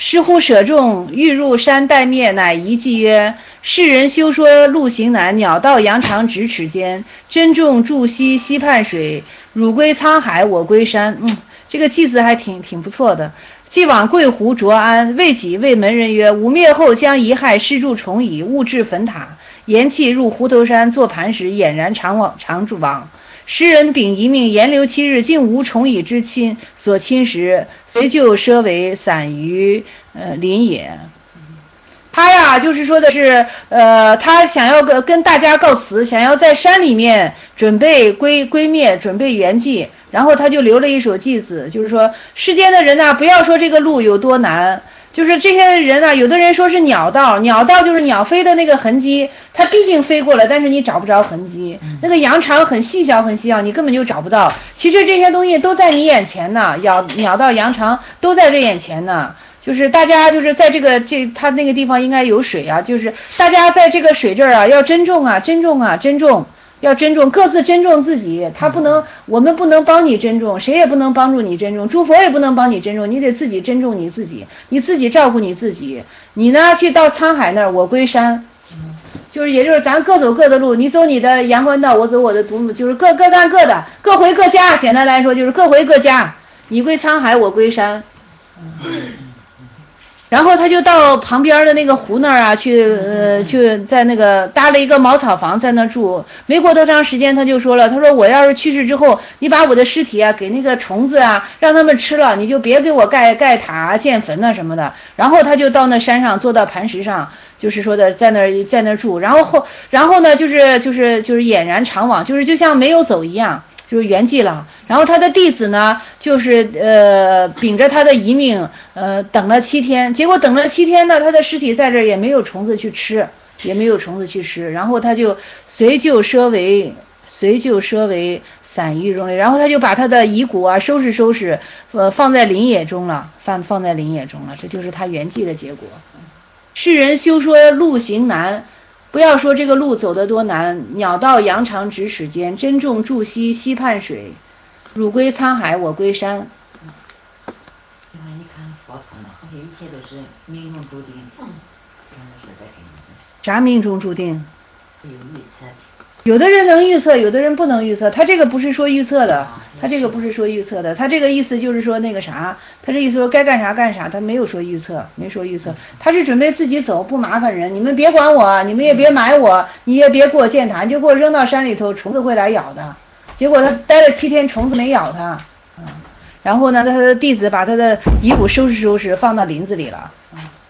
师乎舍众，欲入山待灭，乃遗迹曰：世人休说路行难，鸟道羊肠咫尺间。珍重住溪畔水，汝归沧海，我归山。这个句子还挺不错的。既往桂湖卓安，为己谓门人曰：吾灭后将遗害，施筑重矣，勿置坟塔。言讫入湖头山，坐磐石，俨然常往。时人秉遗命，延留7日，竟无重矣之亲所侵蚀，随就奢为散于林也。他呀，就是说的是，他想要跟大家告辞，想要在山里面准备归灭，准备圆寂，然后他就留了一首偈子，就是说世间的人呢，不要说这个路有多难。就是这些人啊，有的人说是鸟道就是鸟飞的那个痕迹，它毕竟飞过了，但是你找不着痕迹。那个羊肠很细小，你根本就找不到。其实这些东西都在你眼前呢，鸟道羊肠都在这眼前呢。就是大家就是在他那个地方应该有水啊，就是大家在这个水这儿啊要珍重，要珍重，各自珍重自己。我们不能帮你珍重，谁也不能帮助你珍重，诸佛也不能帮你珍重，你得自己珍重你自己，你自己照顾你自己。你呢去到沧海那儿，我归山。也就是咱各走各的路，你走你的阳关道，我走我的独木，就是各干各的，各回各家。简单来说就是各回各家，你归沧海，我归山。然后他就到旁边的那个湖那儿啊，去在那个搭了一个茅草房在那住。没过多长时间，他就说了，他说我要是去世之后，你把我的尸体啊给那个虫子啊让他们吃了，你就别给我盖塔建坟啊什么的。然后他就到那山上坐到磐石上，就是说的在那住。然后呢就是俨然常往，就像没有走一样。就是圆寂了。然后他的弟子呢，就是秉着他的遗命，等了7天，结果等了7天呢，他的尸体在这儿也没有虫子去吃，然后他就随就奢为散于容里，然后他就把他的遗骨啊收拾，放在林野中了，放在林野中了，这就是他圆寂的结果。世人休说路行难。不要说这个路走得多难，鸟道羊肠咫尺间，珍重住溪畔水，汝归沧海，我归山。 因为你看佛陀嘛，一切都是命中注定。 啥命中注定？ 有预测。 有的人能预测，有的人不能预测。他这个不是说预测的，他这个意思就是说那个啥，他这意思说该干啥干啥，他没说预测，他是准备自己走，不麻烦人，你们别管我，你们也别埋我，你也别给我建塔，你就给我扔到山里头，虫子会来咬的。结果他待了7天，虫子没咬他，然后呢，他的弟子把他的遗骨收拾，放到林子里了。